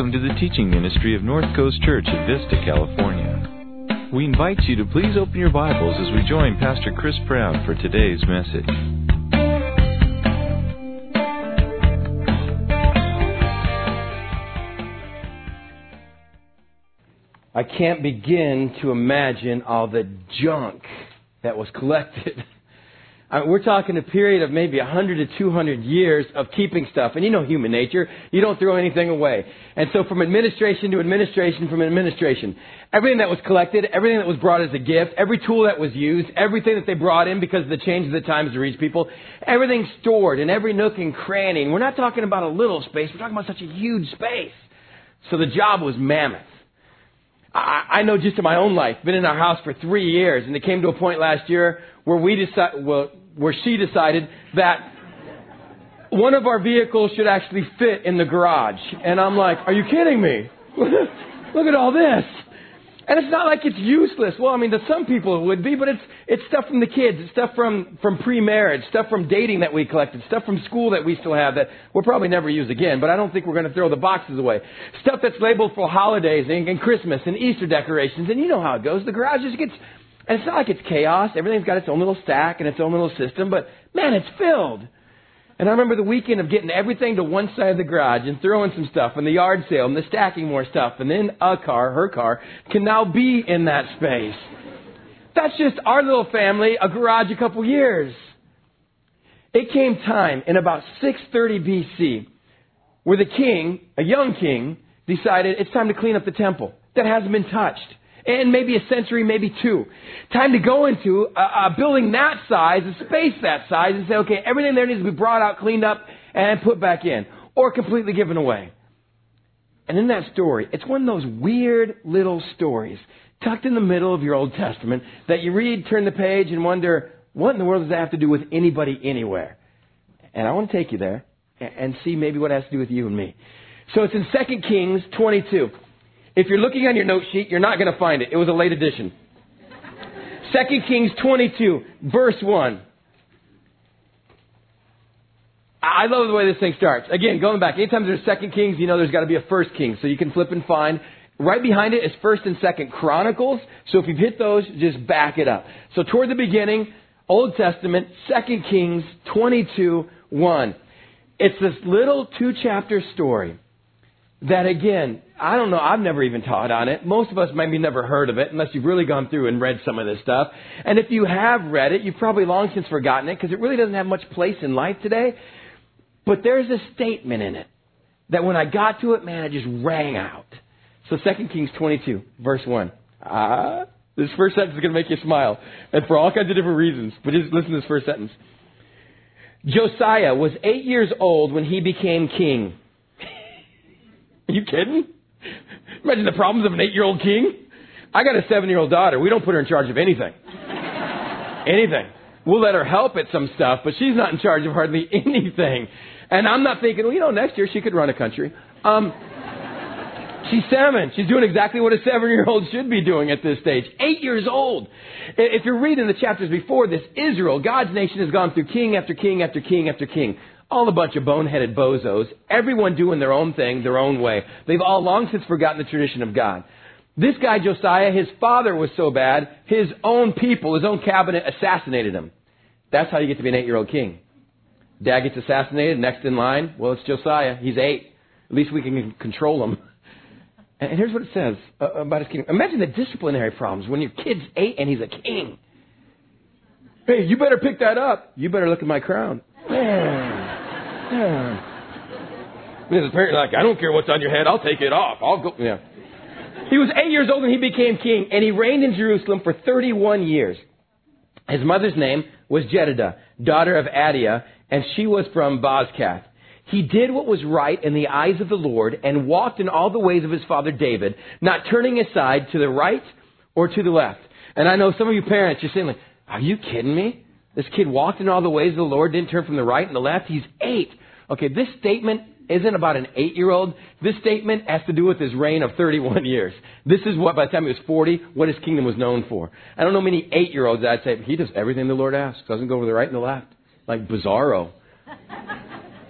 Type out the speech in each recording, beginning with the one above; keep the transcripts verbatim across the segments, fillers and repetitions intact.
Welcome to the teaching ministry of North Coast Church at Vista, California. We invite you to please open your Bibles as we join Pastor Chris Brown for today's message. I can't begin to imagine all the junk that was collected. I mean, we're talking a period of maybe one hundred to two hundred years of keeping stuff. And you know human nature. You don't throw anything away. And so from administration to administration, from administration, everything that was collected, everything that was brought as a gift, every tool that was used, everything that they brought in because of the change of the times to reach people, everything stored in every nook and cranny. And we're not talking about a little space. We're talking about such a huge space. So the job was mammoth. I know just in my own life, been in our house for three years, and it came to a point last year where we decided, well, where she decided that one of our vehicles should actually fit in the garage. And I'm like, are you kidding me? Look at all this. And it's not like it's useless. Well, I mean, to some people it would be, but it's it's stuff from the kids. It's stuff from, from pre-marriage, stuff from dating that we collected, stuff from school that we still have that we'll probably never use again, but I don't think we're going to throw the boxes away. Stuff that's labeled for holidays and, and Christmas and Easter decorations, and you know how it goes. The garage just gets, and it's not like it's chaos. Everything's got its own little stack and its own little system, but man, it's filled. And I remember the weekend of getting everything to one side of the garage and throwing some stuff and the yard sale and the stacking more stuff. And then a car, her car, can now be in that space. That's just our little family, a garage a couple years. It came time in about six thirty B C where the king, a young king, decided it's time to clean up the temple that hasn't been touched. And maybe a century, maybe two. Time to go into a, a building that size, a space that size, and say, okay, everything there needs to be brought out, cleaned up, and put back in. Or completely given away. And in that story, it's one of those weird little stories tucked in the middle of your Old Testament that you read, turn the page, and wonder, what in the world does that have to do with anybody anywhere? And I want to take you there and see maybe what it has to do with you and me. So it's in Second Kings twenty-two. If you're looking on your note sheet, you're not going to find it. It was a late edition. Second Kings twenty-two, verse one. I love the way this thing starts. Again, going back, anytime there's Second Kings, you know there's got to be a First Kings. So you can flip and find. Right behind it is First and Second Chronicles. So if you've hit those, just back it up. So toward the beginning, Old Testament, Second Kings twenty-two, one. It's this little two-chapter story that, again, I don't know, I've never even taught on it. Most of us maybe never heard of it unless you've really gone through and read some of this stuff. And if you have read it, you've probably long since forgotten it because it really doesn't have much place in life today. But there's a statement in it that when I got to it, man, it just rang out. So Second Kings twenty-two, verse one. Ah, this first sentence is going to make you smile. And for all kinds of different reasons. But just listen to this first sentence. Josiah was eight years old when he became king. Are you kidding? Imagine the problems of an eight-year-old king. I got a seven-year-old daughter. We don't put her in charge of anything. Anything. We'll let her help at some stuff, but she's not in charge of hardly anything. And I'm not thinking, well, you know, next year she could run a country. Um, she's seven. She's doing exactly what a seven-year-old should be doing at this stage. Eight years old. If you're reading the chapters before this, Israel, God's nation, has gone through king after king after king after king. All a bunch of boneheaded bozos. Everyone doing their own thing, their own way. They've all long since forgotten the tradition of God. This guy, Josiah, his father was so bad, his own people, his own cabinet assassinated him. That's how you get to be an eight-year-old king. Dad gets assassinated, next in line, well, it's Josiah. He's eight. At least we can control him. And here's what it says about his kingdom. Imagine the disciplinary problems when your kid's eight and he's a king. Hey, you better pick that up. You better look at my crown. Man. Yeah. His parents like, I don't care what's on your head. I'll take it off. I'll go. Yeah. He was eight years old when he became king, and he reigned in Jerusalem for thirty-one years. His mother's name was Jedidah, daughter of Adiah, and she was from Bozkath. He did what was right in the eyes of the Lord and walked in all the ways of his father David, not turning aside to the right or to the left. And I know some of you parents, you're saying, like, are you kidding me? This kid walked in all the ways of the Lord, didn't turn from the right and the left. He's eight. Okay, this statement isn't about an eight-year-old. This statement has to do with his reign of thirty-one years. This is what, by the time he was forty, what his kingdom was known for. I don't know many eight-year-olds that I'd say, he does everything the Lord asks. Doesn't go over the right and the left. Like Bizarro.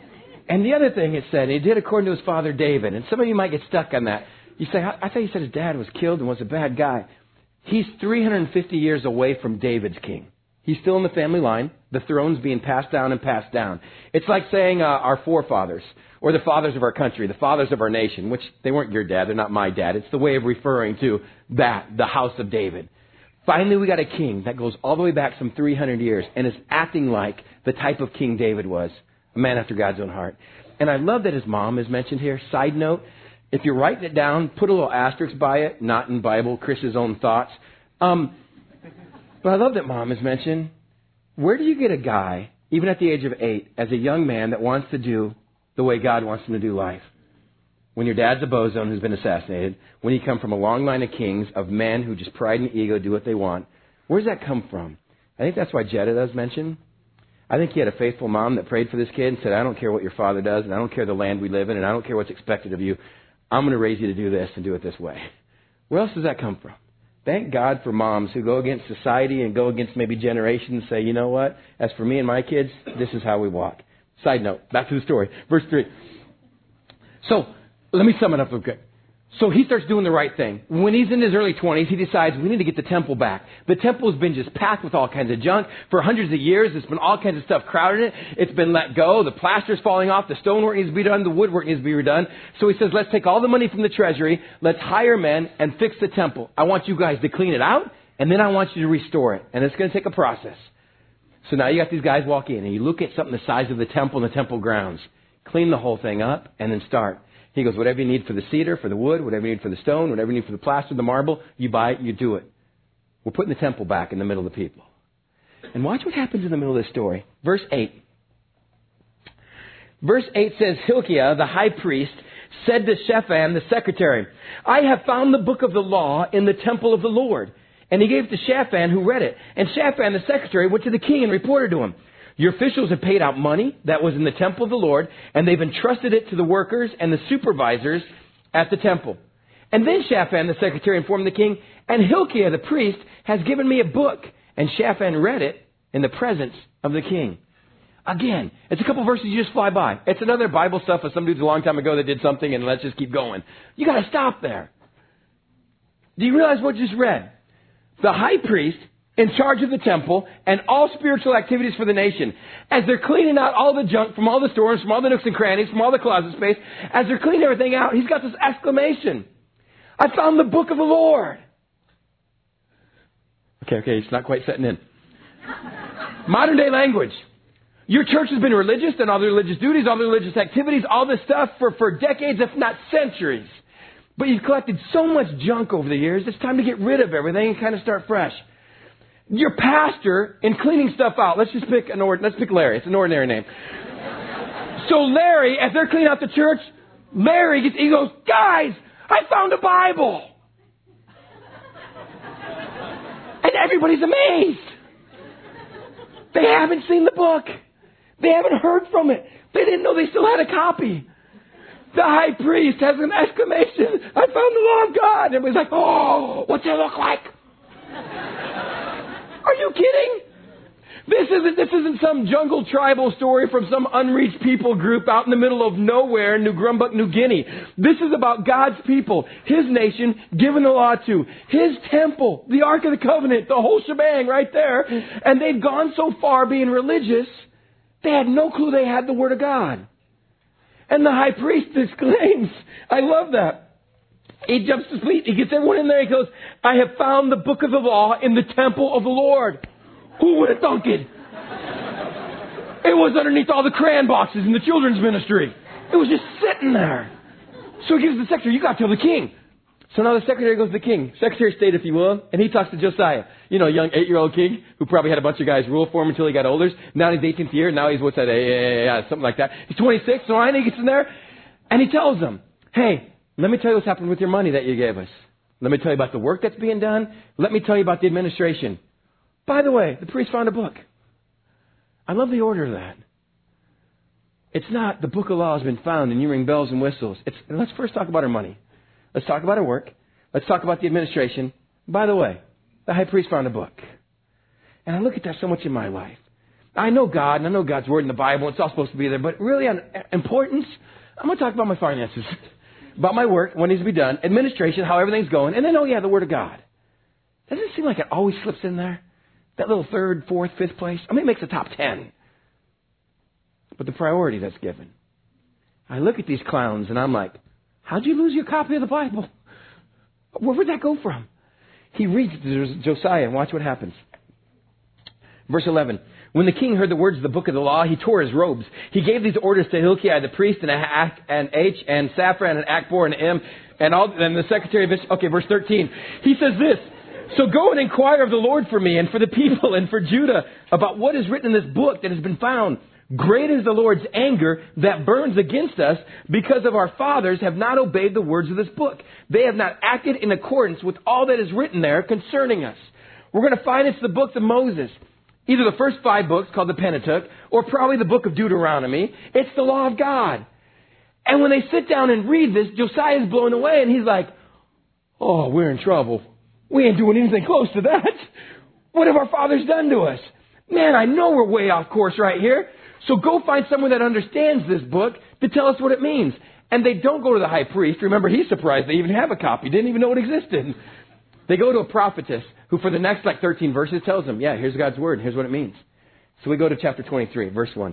And the other thing it said, he did according to his father David. And some of you might get stuck on that. You say, I, I thought you said his dad was killed and was a bad guy. He's three hundred fifty years away from David's king. He's still in the family line. The throne's being passed down and passed down. It's like saying uh, our forefathers, or the fathers of our country, the fathers of our nation, which they weren't your dad, they're not my dad. It's the way of referring to that, the house of David. Finally, we got a king that goes all the way back some three hundred years and is acting like the type of King David was, a man after God's own heart. And I love that his mom is mentioned here. Side note, if you're writing it down, put a little asterisk by it, not in Bible, Chris's own thoughts. Um, but I love that mom is mentioned. Where do you get a guy, even at the age of eight, as a young man that wants to do the way God wants him to do life? When your dad's a bozo who's been assassinated, when you come from a long line of kings, of men who just pride and ego, do what they want, where does that come from? I think that's why Jedediah is mentioned. I think he had a faithful mom that prayed for this kid and said, I don't care what your father does, and I don't care the land we live in, and I don't care what's expected of you. I'm going to raise you to do this and do it this way. Where else does that come from? Thank God for moms who go against society and go against maybe generations and say, you know what? As for me and my kids, this is how we walk. Side note, back to the story. Verse three. So, let me sum it up real quick. So he starts doing the right thing. When he's in his early twenties, he decides we need to get the temple back. The temple has been just packed with all kinds of junk. For hundreds of years, there's been all kinds of stuff crowded in it. It's been let go. The plaster's falling off. The stonework needs to be done. The woodwork needs to be redone. So he says, let's take all the money from the treasury. Let's hire men and fix the temple. I want you guys to clean it out, and then I want you to restore it. And it's going to take a process. So now you got these guys walk in, and you look at something the size of the temple and the temple grounds. Clean the whole thing up, and then start. He goes, whatever you need for the cedar, for the wood, whatever you need for the stone, whatever you need for the plaster, the marble, you buy it, you do it. We're putting the temple back in the middle of the people. And watch what happens in the middle of this story. Verse eight. Verse eight says, Hilkiah, the high priest, said to Shaphan, the secretary, I have found the book of the law in the temple of the Lord. And he gave it to Shaphan, who read it. And Shaphan, the secretary, went to the king and reported to him. Your officials have paid out money that was in the temple of the Lord, and they've entrusted it to the workers and the supervisors at the temple. And then Shaphan, the secretary, informed the king, and Hilkiah, the priest, has given me a book. And Shaphan read it in the presence of the king. Again, it's a couple verses you just fly by. It's another Bible stuff of some dudes a long time ago that did something, and let's just keep going. You got to stop there. Do you realize what you just read? The high priest, in charge of the temple and all spiritual activities for the nation. As they're cleaning out all the junk from all the stores, from all the nooks and crannies, from all the closet space, as they're cleaning everything out, he's got this exclamation. I found the book of the Lord. Okay, okay, it's not quite setting in. Modern day language. Your church has been religious and all the religious duties, all the religious activities, all this stuff for, for decades, if not centuries. But you've collected so much junk over the years, it's time to get rid of everything and kind of start fresh. Your pastor, in cleaning stuff out, let's just pick an ord- let's pick Larry. It's an ordinary name. So Larry, as they're cleaning out the church, Larry gets, he goes, guys, I found a Bible. And everybody's amazed. They haven't seen the book. They haven't heard from it. They didn't know they still had a copy. The high priest has an exclamation. I found the law of God. And everybody's like, oh, what's it look like? Are you kidding? This isn't, this isn't some jungle tribal story from some unreached people group out in the middle of nowhere in New Grumbuk, New Guinea. This is about God's people, His nation, given the law to, His temple, the Ark of the Covenant, the whole shebang right there. And they've gone so far being religious, they had no clue they had the Word of God. And the high priest exclaims, I love that. He jumps to his feet. He gets everyone in there. He goes, I have found the book of the law in the temple of the Lord. Who would have thunk it? It was underneath all the crayon boxes in the children's ministry. It was just sitting there. So he gives the secretary, you got to tell the king. So now the secretary goes to the king. Secretary of State, if you will. And he talks to Josiah. You know, a young eight-year-old king who probably had a bunch of guys rule for him until he got older. Now he's eighteenth year. Now he's, what's that? Yeah, yeah, yeah, something like that. He's twenty-six. So I he gets in there. And he tells them, hey, let me tell you what's happened with your money that you gave us. Let me tell you about the work that's being done. Let me tell you about the administration. By the way, the priest found a book. I love the order of that. It's not the book of law has been found and you ring bells and whistles. It's, let's first talk about our money. Let's talk about our work. Let's talk about the administration. By the way, the high priest found a book. And I look at that so much in my life. I know God, and I know God's Word in the Bible. It's all supposed to be there. But really on importance, I'm going to talk about my finances, about my work, what needs to be done, administration, how everything's going, and then, oh, yeah, the Word of God. Doesn't it seem like it always slips in there? That little third, fourth, fifth place? I mean, it makes the top ten. But the priority that's given. I look at these clowns, and I'm like, how'd you lose your copy of the Bible? Where would that go from? He reads it to Josiah, and watch what happens. Verse eleven. When the king heard the words of the book of the law, he tore his robes. He gave these orders to Hilkiah the priest and Ak and H and Shaphan and Akbor and Im and all and the secretary of this. Okay, verse thirteen. He says this. So go and inquire of the Lord for me and for the people and for Judah about what is written in this book that has been found. Great is the Lord's anger that burns against us because of our fathers have not obeyed the words of this book. They have not acted in accordance with all that is written there concerning us. We're going to find it's the books of Moses. Either the first five books called the Pentateuch or probably the book of Deuteronomy. It's the law of God. And when they sit down and read this, Josiah's blown away and he's like, oh, we're in trouble. We ain't doing anything close to that. What have our fathers done to us? Man, I know we're way off course right here. So go find someone that understands this book to tell us what it means. And they don't go to the high priest. Remember, he's surprised they even have a copy. Didn't even know it existed. They go to a prophetess who for the next like thirteen verses tells them, yeah, here's God's word. Here's what it means. So we go to chapter twenty-three, verse one.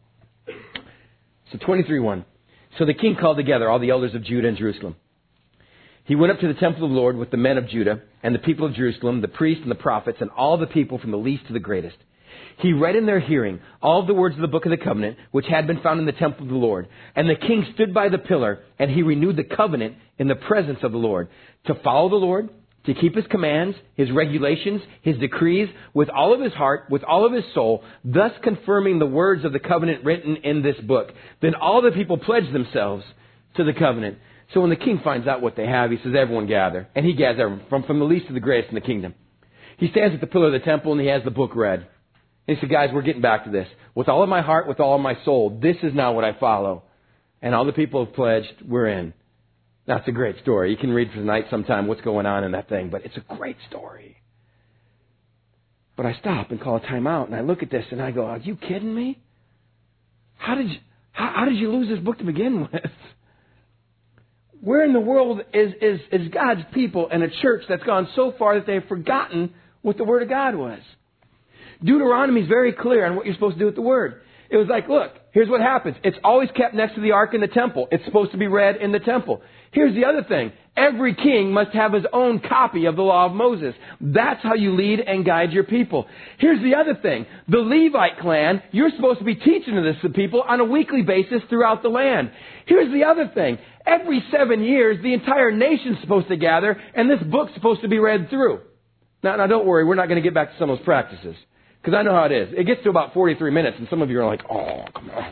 So twenty-three one. So the king called together all the elders of Judah and Jerusalem. He went up to the temple of the Lord with the men of Judah and the people of Jerusalem, the priests and the prophets, and all the people from the least to the greatest. He read in their hearing all the words of the book of the covenant, which had been found in the temple of the Lord. And the king stood by the pillar, and he renewed the covenant in the presence of the Lord, to follow the Lord, to keep his commands, his regulations, his decrees, with all of his heart, with all of his soul, thus confirming the words of the covenant written in this book. Then all the people pledged themselves to the covenant. So when the king finds out what they have, he says, everyone gather. And he gathers everyone, from, from the least to the greatest in the kingdom. He stands at the pillar of the temple, and he has the book read. And he said, guys, we're getting back to this. With all of my heart, with all of my soul, this is now what I follow. And all the people have pledged, we're in. Now, it's a great story. You can read for the night sometime what's going on in that thing, but it's a great story. But I stop and call a timeout, and I look at this, and I go, are you kidding me? How did you, how, how did you lose this book to begin with? Where in the world is, is, is God's people and a church that's gone so far that they've forgotten what the Word of God was? Deuteronomy is very clear on what you're supposed to do with the Word. It was like, look, here's what happens. It's always kept next to the ark in the temple. It's supposed to be read in the temple. Here's the other thing. Every king must have his own copy of the law of Moses. That's how you lead and guide your people. Here's the other thing. The Levite clan, you're supposed to be teaching this to people on a weekly basis throughout the land. Here's the other thing. Every seven years, the entire nation's supposed to gather, and this book's supposed to be read through. Now, now don't worry, we're not going to get back to some of those practices. Because I know how it is. It gets to about forty-three minutes, and some of you are like, oh, come on.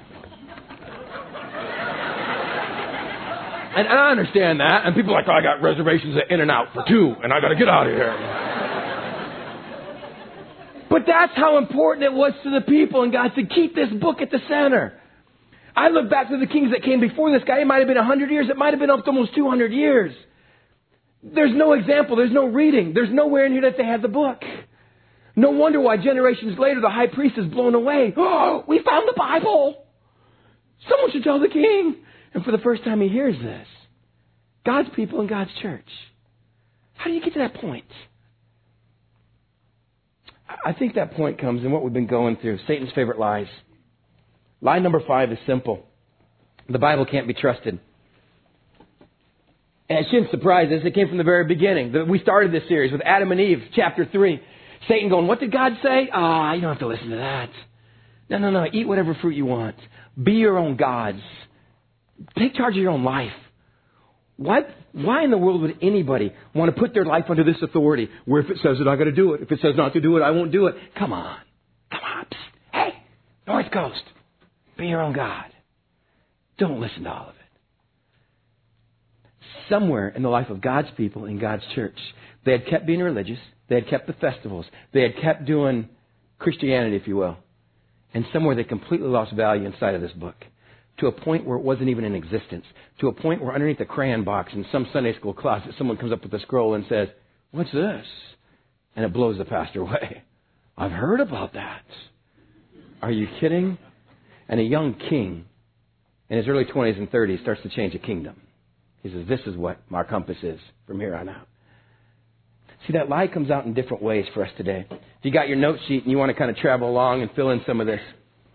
And I understand that. And people are like, oh, I got reservations at In-N-Out for two, and I got to get out of here. But that's how important it was to the people. And God said, keep this book at the center. I look back to the kings that came before this guy. It might have been one hundred years. It might have been up to almost two hundred years. There's no example. There's no reading. There's nowhere in here that they had the book. No wonder why generations later the high priest is blown away. Oh, we found the Bible. Someone should tell the king. And for the first time he hears this. God's people and God's church. How do you get to that point? I think that point comes in what we've been going through. Satan's favorite lies. Lie number five is simple. The Bible can't be trusted. And it shouldn't surprise us. It came from the very beginning. We started this series with Adam and Eve, chapter three. Satan going, what did God say? Ah, oh, you don't have to listen to that. No, no, no. Eat whatever fruit you want. Be your own gods. Take charge of your own life. Why, why in the world would anybody want to put their life under this authority? Where if it says it, I got to do it. If it says not to do it, I won't do it. Come on. Come on. Psst. Hey, North Coast. Be your own God. Don't listen to all of it. Somewhere in the life of God's people in God's church, they had kept being religious. They had kept the festivals. They had kept doing Christianity, if you will. And somewhere they completely lost value inside of this book. To a point where it wasn't even in existence. To a point where underneath the crayon box in some Sunday school closet, someone comes up with a scroll and says, what's this? And it blows the pastor away. I've heard about that. Are you kidding? And a young king in his early twenties and thirties starts to change a kingdom. He says, this is what our compass is from here on out. See, that lie comes out in different ways for us today. If you got your note sheet and you want to kind of travel along and fill in some of this,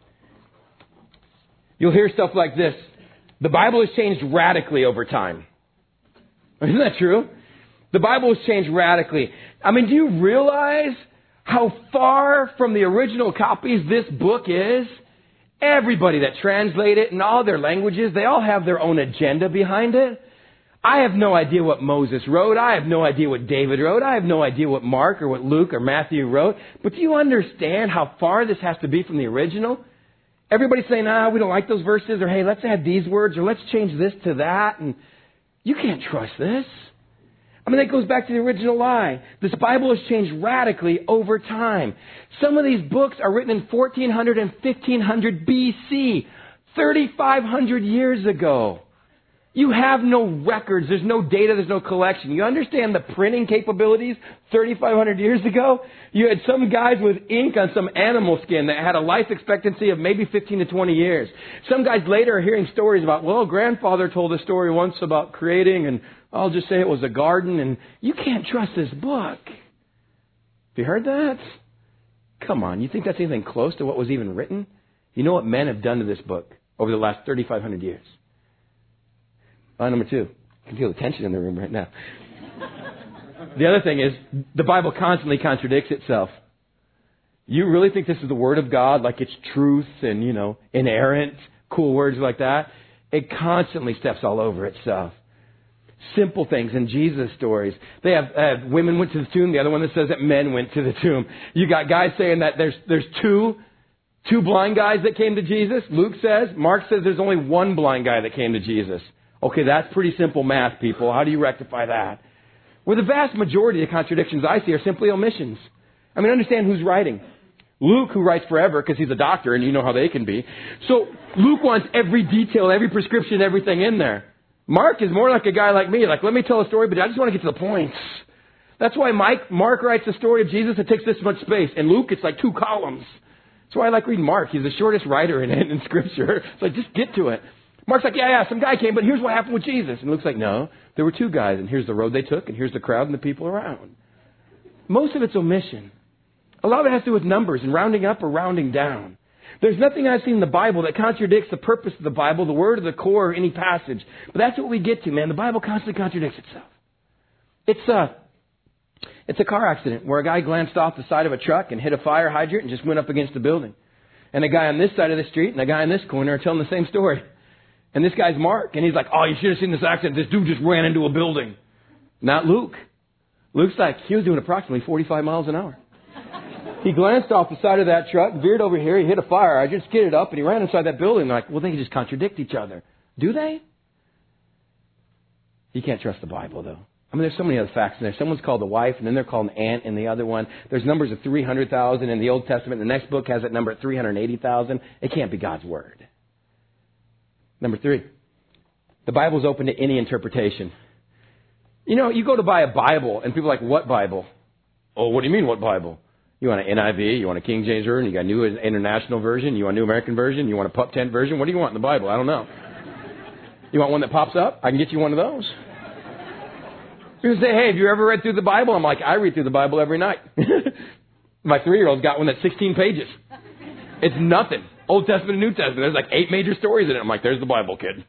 you'll hear stuff like this. The Bible has changed radically over time. Isn't that true? The Bible has changed radically. I mean, do you realize how far from the original copies this book is? Everybody that translate it in all their languages, they all have their own agenda behind it. I have no idea what Moses wrote. I have no idea what David wrote. I have no idea what Mark or what Luke or Matthew wrote. But do you understand how far this has to be from the original? Everybody's saying, ah, we don't like those verses, or hey, let's add these words, or let's change this to that. And you can't trust this. I mean, that goes back to the original lie. This Bible has changed radically over time. Some of these books are written in fourteen hundred and fifteen hundred B C, thirty-five hundred years ago. You have no records. There's no data. There's no collection. You understand the printing capabilities thirty-five hundred years ago? You had some guys with ink on some animal skin that had a life expectancy of maybe fifteen to twenty years. Some guys later are hearing stories about, well, grandfather told a story once about creating, and I'll just say it was a garden, and you can't trust this book. Have you heard that? Come on. You think that's anything close to what was even written? You know what men have done to this book over the last thirty-five hundred years? Line number two. I can feel the tension in the room right now. The other thing is, the Bible constantly contradicts itself. You really think this is the Word of God, like it's truth and, you know, inerrant, cool words like that? It constantly steps all over itself. Simple things in Jesus stories. They have uh, women went to the tomb. The other one that says that men went to the tomb. You got guys saying that there's there's two two blind guys that came to Jesus. Luke says. Mark says there's only one blind guy that came to Jesus. Okay, that's pretty simple math, people. How do you rectify that? Well, the vast majority of the contradictions I see are simply omissions. I mean, understand who's writing. Luke, who writes forever because he's a doctor, and you know how they can be. So Luke wants every detail, every prescription, everything in there. Mark is more like a guy like me. Like, let me tell a story, but I just want to get to the points. That's why Mike, Mark writes the story of Jesus. It takes this much space. And Luke, it's like two columns. That's why I like reading Mark. He's the shortest writer in, in Scripture. It's like, just get to it. Mark's like, yeah, yeah, some guy came, but here's what happened with Jesus. And Luke's like, no, there were two guys, and here's the road they took, and here's the crowd and the people around. Most of it's omission. A lot of it has to do with numbers and rounding up or rounding down. There's nothing I've seen in the Bible that contradicts the purpose of the Bible, the word of the core, or any passage. But that's what we get to, man. The Bible constantly contradicts itself. It's a, it's a car accident where a guy glanced off the side of a truck and hit a fire hydrant and just went up against a building. And a guy on this side of the street and a guy in this corner are telling the same story. And this guy's Mark, and he's like, oh, you should have seen this accident. This dude just ran into a building. Not Luke. Luke's like, he was doing approximately forty-five miles an hour. He glanced off the side of that truck, veered over here, he hit a fire, I just skidded up, and he ran inside that building. Like, well, they can just contradict each other. Do they? You can't trust the Bible, though. I mean, there's so many other facts in there. Someone's called the wife, and then they're called an aunt in the other one. There's numbers of three hundred thousand in the Old Testament. The next book has that number at three hundred eighty thousand. It can't be God's Word. Number three, the Bible's open to any interpretation. You know, you go to buy a Bible, and people are like, what Bible? Oh, what do you mean, what Bible? You want an N I V, you want a King James Version, you got a New International Version, you want a New American Version, you want a Pup Tent Version. What do you want in the Bible? I don't know. You want one that pops up? I can get you one of those. People say, hey, have you ever read through the Bible? I'm like, I read through the Bible every night. My three-year-old's got one that's sixteen pages. It's nothing. Old Testament and New Testament. There's like eight major stories in it. I'm like, there's the Bible, kid.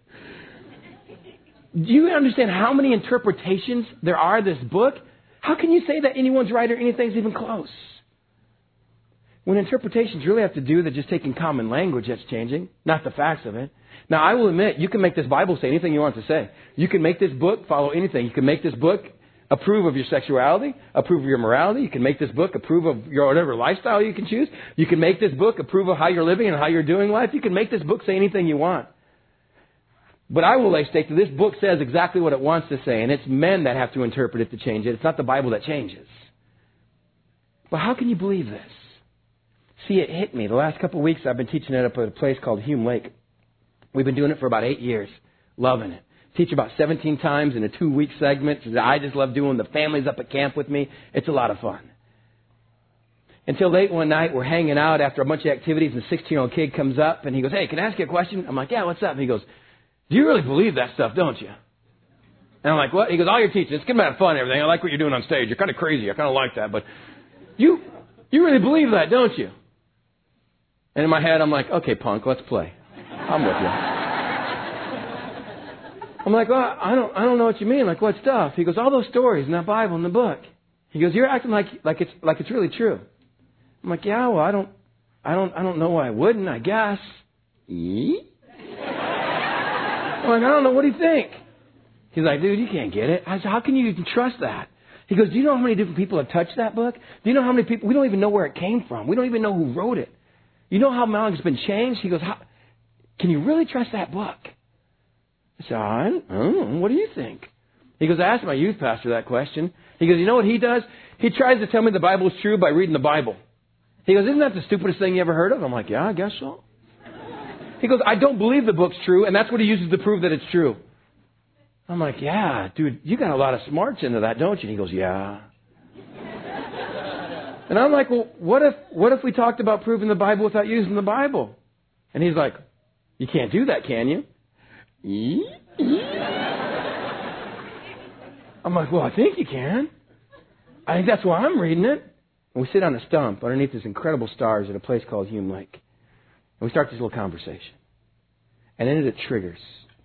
Do you understand how many interpretations there are of this book? How can you say that anyone's right or anything's even close? When interpretations really have to do with just taking common language that's changing, not the facts of it. Now, I will admit, you can make this Bible say anything you want to say. You can make this book follow anything. You can make this book approve of your sexuality, approve of your morality. You can make this book approve of your whatever lifestyle you can choose. You can make this book approve of how you're living and how you're doing life. You can make this book say anything you want. But I will lay stake that this book says exactly what it wants to say, and it's men that have to interpret it to change it. It's not the Bible that changes. But how can you believe this? See, it hit me. The last couple of weeks I've been teaching it up at a place called Hume Lake. We've been doing it for about eight years. Loving it. Teach about seventeen times in a two-week segment. I just love doing. The family's up at camp with me. It's a lot of fun. Until late one night, we're hanging out after a bunch of activities, and a sixteen-year-old kid comes up, and he goes, hey, can I ask you a question? I'm like, yeah, what's up? And he goes, do you really believe that stuff, don't you? And I'm like, what? He goes, all you're teaching, it's getting about fun and everything. I like what you're doing on stage. You're kind of crazy. I kind of like that. But you you really believe that, don't you? And in my head, I'm like, okay, punk, let's play. I'm with you. I'm like, well, I don't I don't know what you mean. Like, what stuff? He goes, all those stories in that Bible, in the book. He goes, you're acting like like it's like it's really true. I'm like, yeah, well, I don't I don't I don't know why I wouldn't, I guess. I'm like, I don't know, what do you think? He's like, dude, you can't get it. I said, how can you even trust that? He goes, do you know how many different people have touched that book? Do you know how many people, we don't even know where it came from. We don't even know who wrote it. You know how long it's been changed? He goes, how, can you really trust that book? I said, I don't know. What do you think? He goes, I asked my youth pastor that question. He goes, you know what he does? He tries to tell me the Bible is true by reading the Bible. He goes, isn't that the stupidest thing you ever heard of? I'm like, yeah, I guess so. He goes, I don't believe the book's true, and that's what he uses to prove that it's true. I'm like, yeah, dude, you got a lot of smarts into that, don't you? And he goes, yeah. And I'm like, well, what if what if we talked about proving the Bible without using the Bible? And he's like, you can't do that, can you? I'm like, well, I think you can. I think that's why I'm reading it. And we sit on a stump underneath these incredible stars at a place called Hume Lake. And we start this little conversation. And then it triggers.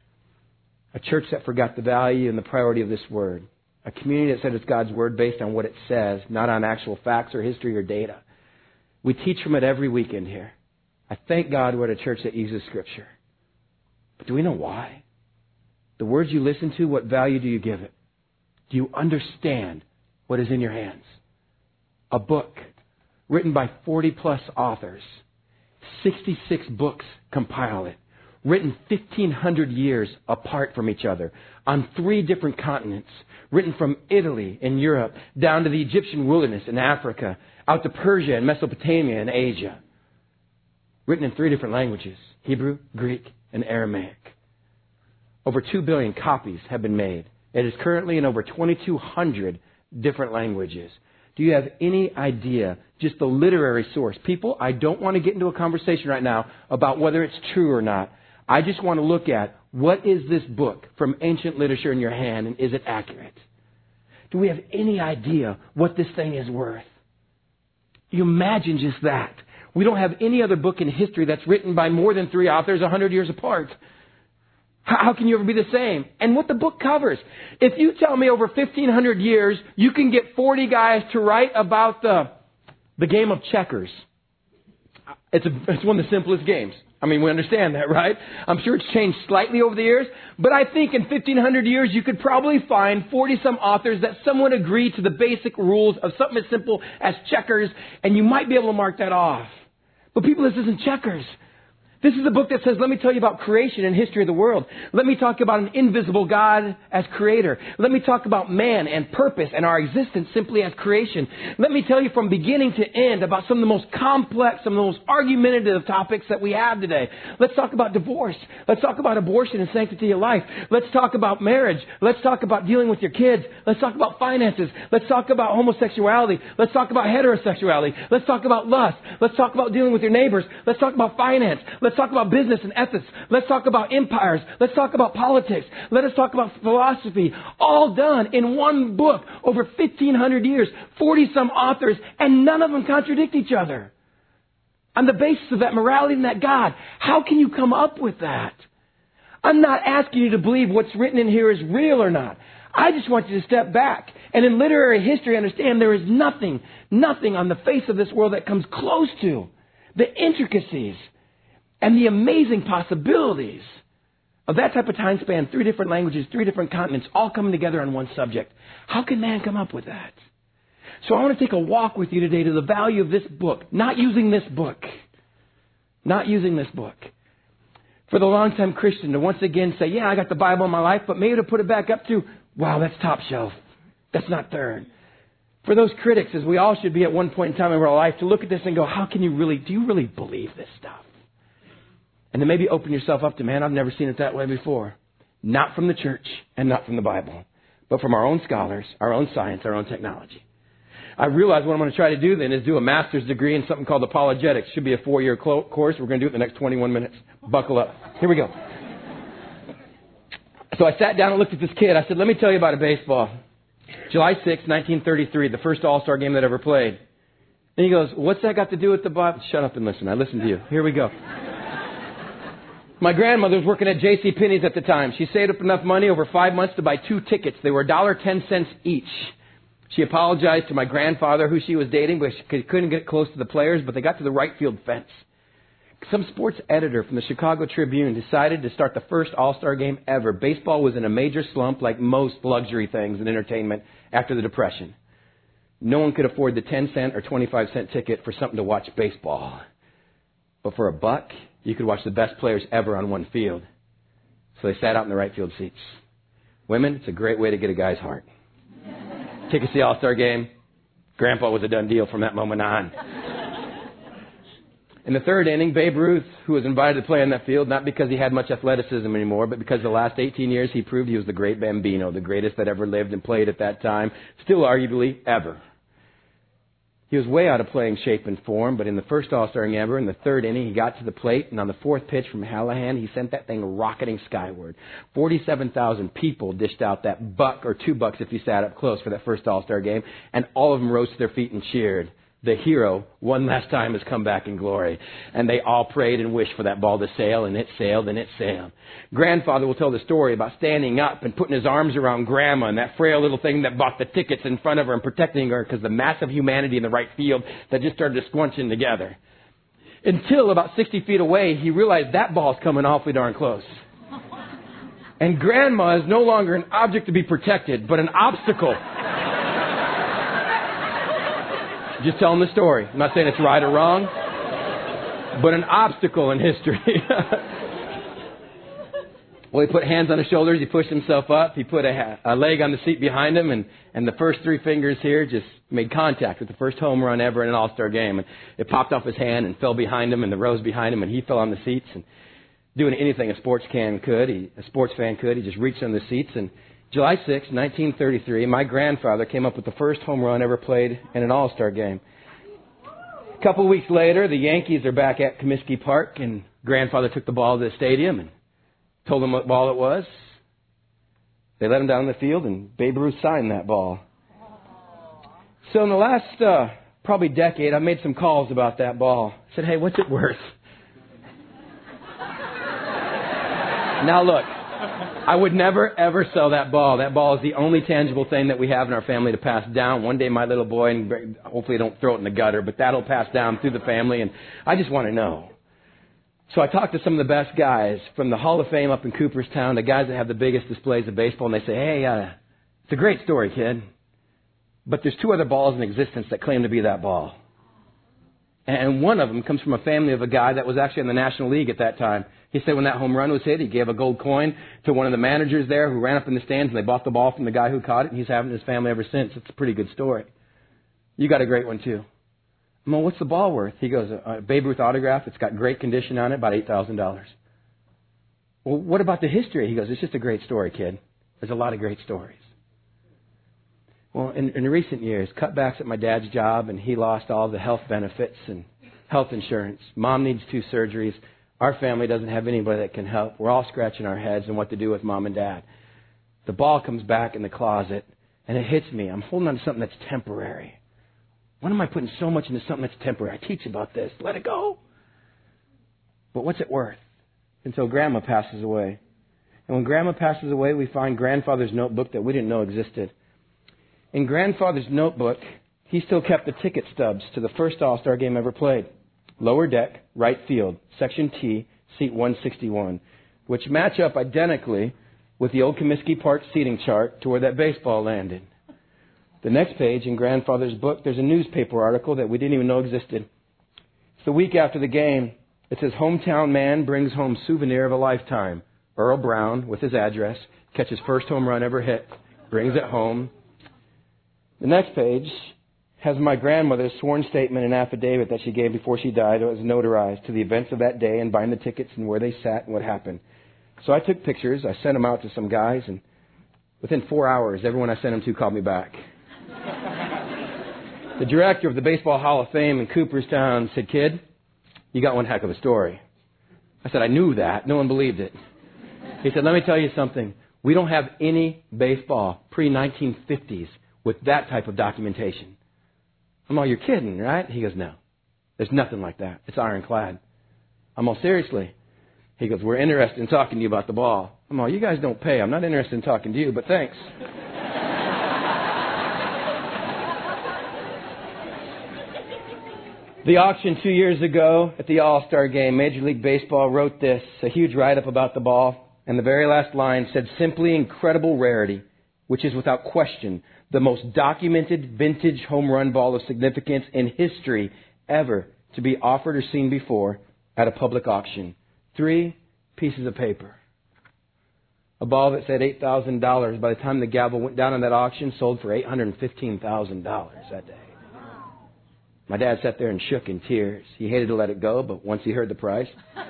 A church that forgot the value and the priority of this word. A community that said it's God's word based on what it says, not on actual facts or history or data. We teach from it every weekend here. I thank God we're at a church that uses Scripture. But do we know why? The words you listen to, what value do you give it? Do you understand what is in your hands? A book written by forty plus authors. sixty-six books compile it. Written fifteen hundred years apart from each other on three different continents. Written from Italy in Europe down to the Egyptian wilderness in Africa, out to Persia and Mesopotamia and Asia. Written in three different languages, Hebrew, Greek, and Aramaic. Over two billion copies have been made. It is currently in over twenty-two hundred different languages. Do you have any idea, just the literary source? People, I don't want to get into a conversation right now about whether it's true or not. I just want to look at, what is this book from ancient literature in your hand, and is it accurate? Do we have any idea what this thing is worth? You imagine just that. We don't have any other book in history that's written by more than three authors a hundred years apart. How can you ever be the same? And what the book covers. If you tell me over fifteen hundred years, you can get forty guys to write about the, the game of checkers. It's, a, it's one of the simplest games. I mean, we understand that, right? I'm sure it's changed slightly over the years. But I think in fifteen hundred years, you could probably find forty-some authors that somewhat agree to the basic rules of something as simple as checkers. And you might be able to mark that off. But people, this isn't checkers. This is a book that says, let me tell you about creation and history of the world. Let me talk about an invisible God as creator. Let me talk about man and purpose and our existence simply as creation. Let me tell you from beginning to end about some of the most complex, some of the most argumentative topics that we have today. Let's talk about divorce. Let's talk about abortion and sanctity of life. Let's talk about marriage. Let's talk about dealing with your kids. Let's talk about finances. Let's talk about homosexuality. Let's talk about heterosexuality. Let's talk about lust. Let's talk about dealing with your neighbors. Let's talk about finance. Let's talk about business and ethics. Let's talk about empires. Let's talk about politics. Let us talk about philosophy. All done in one book over fifteen hundred years, forty-some authors, and none of them contradict each other. On the basis of that morality and that God, how can you come up with that? I'm not asking you to believe what's written in here is real or not. I just want you to step back and in literary history understand there is nothing, nothing on the face of this world that comes close to the intricacies and the amazing possibilities of that type of time span, three different languages, three different continents, all coming together on one subject. How can man come up with that? So I want to take a walk with you today to the value of this book, not using this book, not using this book. For the long-time Christian to once again say, yeah, I got the Bible in my life, but maybe to put it back up to, wow, that's top shelf. That's not third. For those critics, as we all should be at one point in time in our life, to look at this and go, how can you really, do you really believe this stuff? And then maybe open yourself up to, man, I've never seen it that way before. Not from the church and not from the Bible, but from our own scholars, our own science, our own technology. I realized what I'm going to try to do then is do a master's degree in something called apologetics. Should be a four-year clo- course. We're going to do it in the next twenty-one minutes. Buckle up. Here we go. So I sat down and looked at this kid. I said, let me tell you about a baseball. July sixth, nineteen thirty-three, the first All-Star game that ever played. And he goes, what's that got to do with the Bible? Shut up and listen. I listened to you. Here we go. My grandmother was working at J C Penney's at the time. She saved up enough money over five months to buy two tickets. They were one dollar and ten cents each. She apologized to my grandfather, who she was dating, but she couldn't get close to the players, but they got to the right field fence. Some sports editor from the Chicago Tribune decided to start the first All-Star game ever. Baseball was in a major slump, like most luxury things in entertainment after the Depression. No one could afford the ten cent or twenty-five cent ticket for something to watch baseball. But for a buck, you could watch the best players ever on one field. So they sat out in the right field seats. Women, it's a great way to get a guy's heart. Tickets to the All-Star game. Grandpa was a done deal from that moment on. In the third inning, Babe Ruth, who was invited to play on that field, not because he had much athleticism anymore, but because the last eighteen years he proved he was the great Bambino, the greatest that ever lived and played at that time, still arguably ever. He was way out of playing shape and form, but in the first All-Star game ever, in the third inning, he got to the plate, and on the fourth pitch from Hallahan, he sent that thing rocketing skyward. forty-seven thousand people dished out that buck, or two bucks if you sat up close for that first All-Star game, and all of them rose to their feet and cheered. The hero, one last time, has come back in glory. And they all prayed and wished for that ball to sail, and it sailed, and it sailed. Grandfather will tell the story about standing up and putting his arms around Grandma and that frail little thing that bought the tickets in front of her and protecting her because the massive humanity in the right field that just started to squunching together. Until about sixty feet away, he realized that ball's coming awfully darn close. And Grandma is no longer an object to be protected, but an obstacle. Just telling the story. I'm not saying it's right or wrong, but an obstacle in history. Well, he put hands on his shoulders. He pushed himself up. He put a, a leg on the seat behind him, and, and the first three fingers here just made contact with the first home run ever in an All-Star game. And it popped off his hand and fell behind him, and the rows behind him, and he fell on the seats. And doing anything a sports can could, he, a sports fan could, he just reached on the seats. And July sixth, nineteen thirty-three, my grandfather came up with the first home run ever played in an All-Star game. A couple of weeks later, the Yankees are back at Comiskey Park, and grandfather took the ball to the stadium and told them what ball it was. They let him down the field, and Babe Ruth signed that ball. So in the last uh, probably decade, I made some calls about that ball. I said, hey, what's it worth? Now look, I would never, ever sell that ball. That ball is the only tangible thing that we have in our family to pass down. One day my little boy, and hopefully don't throw it in the gutter, but that'll pass down through the family, and I just want to know. So I talked to some of the best guys from the Hall of Fame up in Cooperstown, the guys that have the biggest displays of baseball, and they say, hey, uh, it's a great story, kid, but there's two other balls in existence that claim to be that ball. And one of them comes from a family of a guy that was actually in the National League at that time. He said when that home run was hit, he gave a gold coin to one of the managers there who ran up in the stands, and they bought the ball from the guy who caught it, and he's having his family ever since. It's a pretty good story. You got a great one, too. Well, what's the ball worth? He goes, a Babe Ruth autograph. It's got great condition on it, about eight thousand dollars. Well, what about the history? He goes, it's just a great story, kid. There's a lot of great stories. Well, in, in recent years, cutbacks at my dad's job, and he lost all the health benefits and health insurance. Mom needs two surgeries. Our family doesn't have anybody that can help. We're all scratching our heads on what to do with Mom and Dad. The ball comes back in the closet, and it hits me. I'm holding on to something that's temporary. When am I putting so much into something that's temporary? I teach about this. Let it go. But what's it worth? Until Grandma passes away. And when Grandma passes away, we find Grandfather's notebook that we didn't know existed. In Grandfather's notebook, he still kept the ticket stubs to the first All-Star game ever played. Lower deck, right field, section T, seat one sixty-one, which match up identically with the old Comiskey Park seating chart to where that baseball landed. The next page in Grandfather's book, there's a newspaper article that we didn't even know existed. It's the week after the game. It says, hometown man brings home souvenir of a lifetime. Earl Brown, with his address, catches first home run ever hit, brings it home. The next page has my grandmother's sworn statement and affidavit that she gave before she died. It was notarized to the events of that day and buying the tickets and where they sat and what happened. So I took pictures. I sent them out to some guys, and within four hours, everyone I sent them to called me back. The director of the Baseball Hall of Fame in Cooperstown said, "Kid, you got one heck of a story." I said, "I knew that. No one believed it." He said, "Let me tell you something. We don't have any baseball pre nineteen fifties with that type of documentation." I'm all, "You're kidding, right?" He goes, "No. There's nothing like that. It's ironclad." I'm all, "Seriously?" He goes, "We're interested in talking to you about the ball." I'm all, "You guys don't pay. I'm not interested in talking to you, but thanks." The auction two years ago at the All-Star Game, Major League Baseball wrote this, a huge write-up about the ball, and the very last line said, "Simply incredible rarity, which is without question the most documented vintage home run ball of significance in history ever to be offered or seen before at a public auction. Three pieces of paper. A ball that said eight thousand dollars. By the time the gavel went down on that auction, sold for eight hundred fifteen thousand dollars that day." My dad sat there and shook in tears. He hated to let it go, but once he heard the price.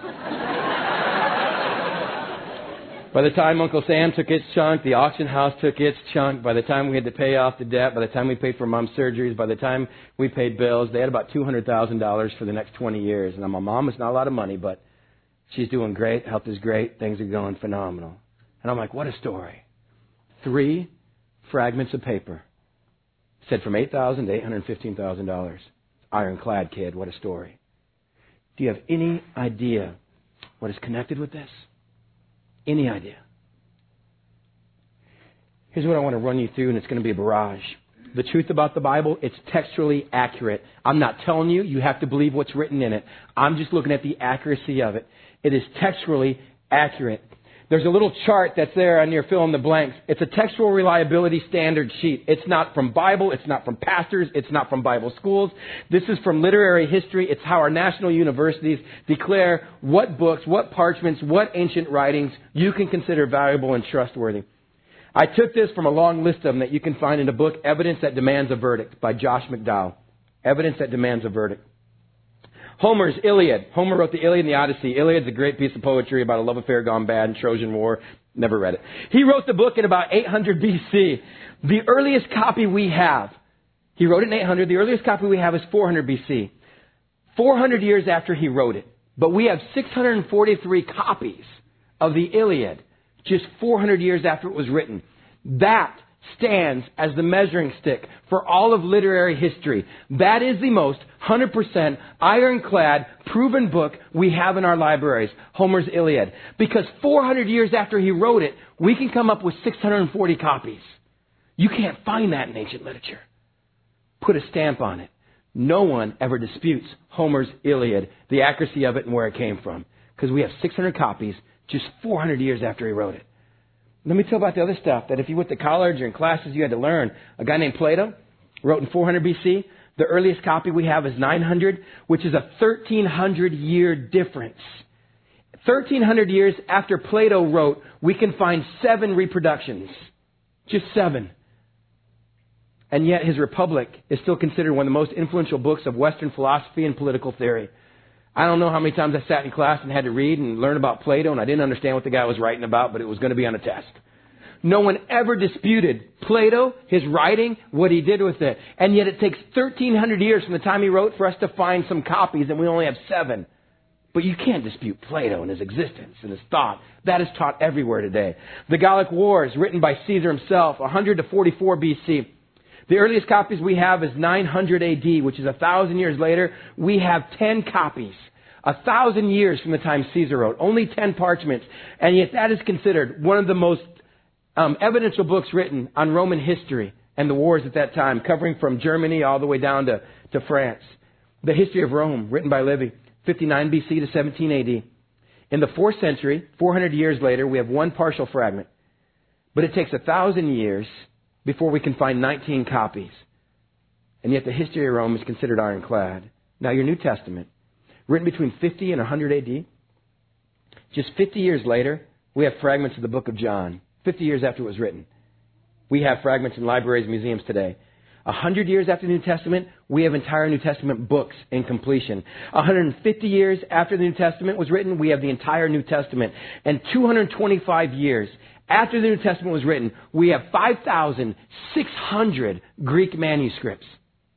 By the time Uncle Sam took its chunk, the auction house took its chunk. By the time we had to pay off the debt, by the time we paid for Mom's surgeries, by the time we paid bills, they had about two hundred thousand dollars for the next twenty years. And my mom, it's not a lot of money, but she's doing great. Health is great. Things are going phenomenal. And I'm like, what a story. Three fragments of paper. Said from eight thousand dollars to eight hundred fifteen thousand dollars. Ironclad, kid. What a story. Do you have any idea what is connected with this? Any idea? Here's what I want to run you through, and it's going to be a barrage. The truth about the Bible, it's textually accurate. I'm not telling you, you have to believe what's written in it. I'm just looking at the accuracy of it. It is textually accurate. There's a little chart that's there on your fill in the blanks. It's a textual reliability standard sheet. It's not from Bible. It's not from pastors. It's not from Bible schools. This is from literary history. It's how our national universities declare what books, what parchments, what ancient writings you can consider valuable and trustworthy. I took this from a long list of them that you can find in the book Evidence That Demands a Verdict by Josh McDowell. Evidence That Demands a Verdict. Homer's Iliad. Homer wrote the Iliad and the Odyssey. Iliad's a great piece of poetry about a love affair gone bad and Trojan War. Never read it. He wrote the book in about eight hundred B C. The earliest copy we have, he wrote it in eight hundred. The earliest copy we have is four hundred B C. four hundred years after he wrote it. But we have six hundred forty-three copies of the Iliad just four hundred years after it was written. That stands as the measuring stick for all of literary history. That is the most one hundred percent ironclad, proven book we have in our libraries, Homer's Iliad. Because four hundred years after he wrote it, we can come up with six hundred forty copies. You can't find that in ancient literature. Put a stamp on it. No one ever disputes Homer's Iliad, the accuracy of it and where it came from. Because we have six hundred copies just four hundred years after he wrote it. Let me tell you about the other stuff that if you went to college or in classes you had to learn. A guy named Plato wrote in four hundred B C. The earliest copy we have is nine hundred, which is a thirteen hundred year difference. thirteen hundred years after Plato wrote, we can find seven reproductions. Just seven. And yet his Republic is still considered one of the most influential books of Western philosophy and political theory. I don't know how many times I sat in class and had to read and learn about Plato, and I didn't understand what the guy was writing about, but it was going to be on a test. No one ever disputed Plato, his writing, what he did with it. And yet it takes thirteen hundred years from the time he wrote for us to find some copies, and we only have seven. But you can't dispute Plato and his existence and his thought. That is taught everywhere today. The Gallic Wars, written by Caesar himself, one hundred to forty-four B C. The earliest copies we have is nine hundred A D, which is a thousand years later. We have ten copies. A thousand years from the time Caesar wrote. Only ten parchments. And yet that is considered one of the most um, evidential books written on Roman history and the wars at that time, covering from Germany all the way down to, to France. The History of Rome, written by Livy, fifty-nine B C to seventeen A D. In the fourth century, four hundred years later, we have one partial fragment. But it takes a thousand years before we can find nineteen copies. And yet the History of Rome is considered ironclad. Now your New Testament, written between fifty and one hundred A D. Just fifty years later, we have fragments of the book of John. fifty years after it was written. We have fragments in libraries and museums today. one hundred years after the New Testament, we have entire New Testament books in completion. one hundred fifty years after the New Testament was written, we have the entire New Testament. And two hundred twenty-five years after the New Testament was written, we have five thousand six hundred Greek manuscripts.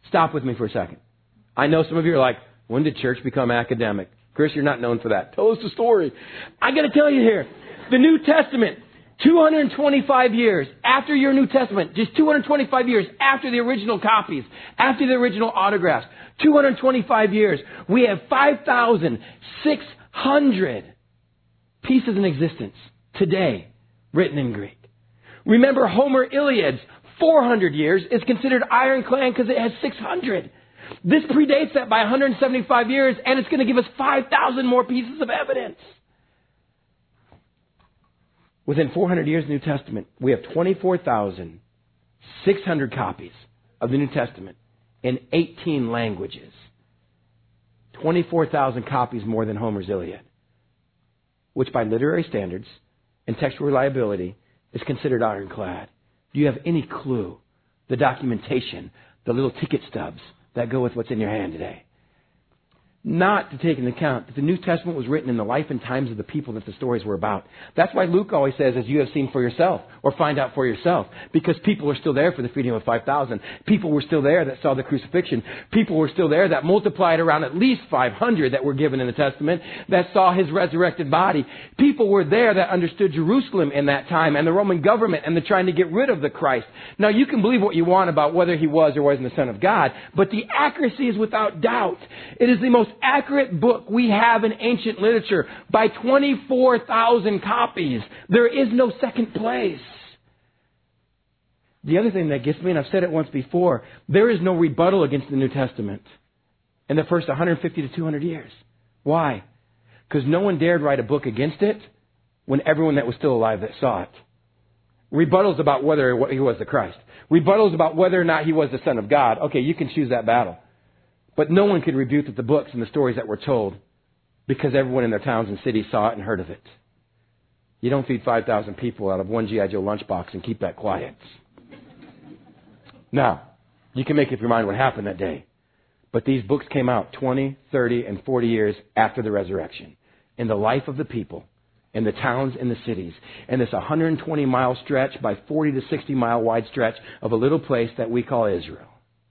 Stop with me for a second. I know some of you are like, when did church become academic? Chris, you're not known for that. Tell us the story. I got to tell you here, the New Testament, two hundred twenty-five years after your New Testament, just two hundred twenty-five years after the original copies, after the original autographs, two hundred twenty-five years, we have five thousand six hundred pieces in existence today written in Greek. Remember Homer Iliad's four hundred years is considered ironclad because it has six hundred. This predates that by one hundred seventy-five years, and it's going to give us five thousand more pieces of evidence. Within four hundred years of the New Testament, we have twenty-four thousand six hundred copies of the New Testament in eighteen languages. twenty-four thousand copies more than Homer's Iliad, which by literary standards and textual reliability is considered ironclad. Do you have any clue the documentation, the little ticket stubs that go with what's in your hand today? Not to take into account that the New Testament was written in the life and times of the people that the stories were about. That's why Luke always says, as you have seen for yourself, or find out for yourself. Because people are still there for the feeding of five thousand. People were still there that saw the crucifixion. People were still there that multiplied around at least five hundred that were given in the Testament, that saw his resurrected body. People were there that understood Jerusalem in that time, and the Roman government, and the trying to get rid of the Christ. Now, you can believe what you want about whether he was or wasn't the Son of God, but the accuracy is without doubt. It is the most accurate book we have in ancient literature by twenty-four thousand copies. There is no second place. The other thing that gets me, and I've said it once before, there is no rebuttal against the New Testament in the first one hundred fifty to two hundred years. Why? Because no one dared write a book against it when everyone that was still alive that saw it. Rebuttals about whether he was the Christ. Rebuttals about whether or not he was the Son of God. Okay, you can choose that battle. But no one could refute the books and the stories that were told because everyone in their towns and cities saw it and heard of it. You don't feed five thousand people out of one G I Joe lunchbox and keep that quiet. Now, you can make up your mind what happened that day. But these books came out twenty, thirty, and forty years after the resurrection in the life of the people, in the towns and the cities, in this one hundred twenty mile stretch by forty to sixty mile wide stretch of a little place that we call Israel.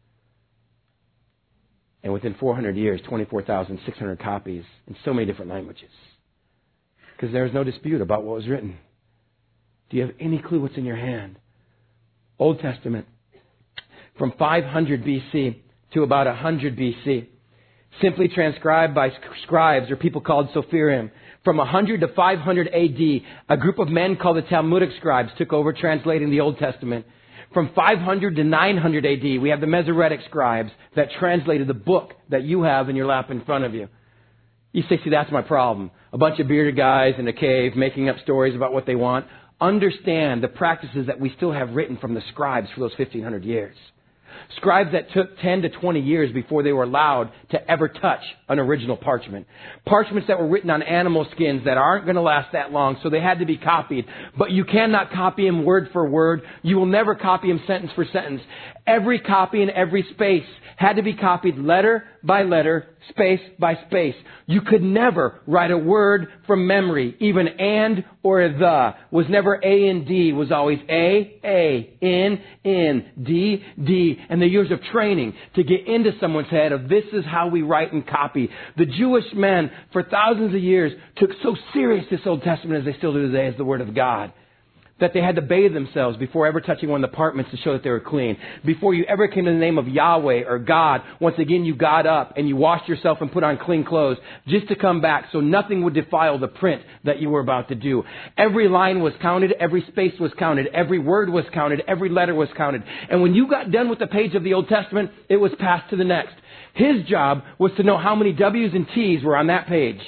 And within four hundred years, twenty-four thousand six hundred copies in so many different languages. Because there is no dispute about what was written. Do you have any clue what's in your hand? Old Testament, from five hundred B C to about one hundred B C, simply transcribed by scribes or people called Sophirim. From one hundred to five hundred A D, a group of men called the Talmudic scribes took over translating the Old Testament. From five hundred to nine hundred A D, we have the Masoretic scribes that translated the book that you have in your lap in front of you. You say, see, that's my problem. A bunch of bearded guys in a cave making up stories about what they want. Understand the practices that we still have written from the scribes for those fifteen hundred years. Scribes that took ten to twenty years before they were allowed to ever touch an original parchment. Parchments that were written on animal skins that aren't going to last that long, so they had to be copied. But you cannot copy them word for word. You will never copy them sentence for sentence. Every copy in every space had to be copied letter by letter, space by space. You could never write a word from memory. Even and or the was never A and D, was always A, A, N, N, D, D. And the years of training to get into someone's head of this is how we write and copy. The Jewish men for thousands of years took so serious this Old Testament as they still do today as the Word of God, that they had to bathe themselves before ever touching one of the apartments to show that they were clean. Before you ever came to the name of Yahweh or God, once again you got up and you washed yourself and put on clean clothes just to come back so nothing would defile the print that you were about to do. Every line was counted, every space was counted, every word was counted, every letter was counted. And when you got done with the page of the Old Testament, it was passed to the next. His job was to know how many W's and T's were on that page.